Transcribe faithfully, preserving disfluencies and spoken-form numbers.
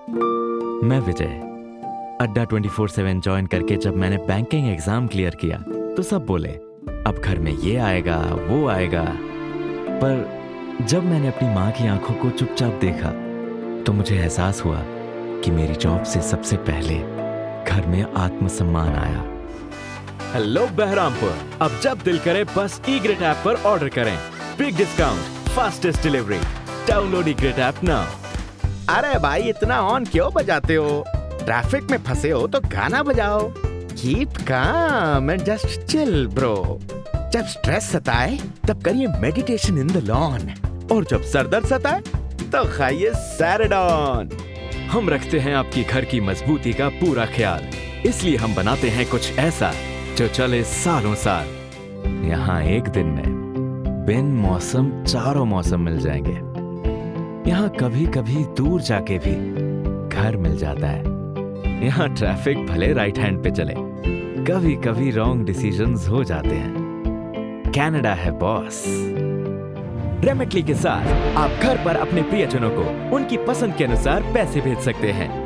मैं विजय। अड्डा twenty four seven join करके जब मैंने बैंकिंग एग्जाम क्लियर किया तो सब बोले अब घर में ये आएगा वो आएगा, पर जब मैंने अपनी माँ की आंखों को चुपचाप देखा तो मुझे एहसास हुआ कि मेरी जॉब से सबसे पहले घर में आत्मसम्मान आया। हेलो बहरामपुर, अब जब दिल करे बस ईग्रेट ऐप पर ऑर्डर करें। Big discount, fastest delivery. Download eGreat app now. अरे भाई इतना ऑन क्यों बजाते हो? ट्रैफिक में फंसे हो तो गाना बजाओ। Keep calm and just chill bro. जब स्ट्रेस सताए तब करिए मेडिटेशन इन द लॉन, और जब सर दर्द सताए तो खाइए सैराडॉन। हम रखते हैं आपकी घर की मजबूती का पूरा ख्याल, इसलिए हम बनाते हैं कुछ ऐसा जो चले सालों साल। यहाँ एक दिन में बिन मौसम चारों मौसम मिल जाएंगे। यहाँ कभी कभी दूर जाके भी घर मिल जाता है। यहाँ ट्रैफिक भले राइट हैंड पे चले, कभी कभी रॉन्ग डिसीजंस हो जाते हैं। कनाडा है बॉस। रेमिटली के साथ आप घर पर अपने प्रियजनों को उनकी पसंद के अनुसार पैसे भेज सकते हैं।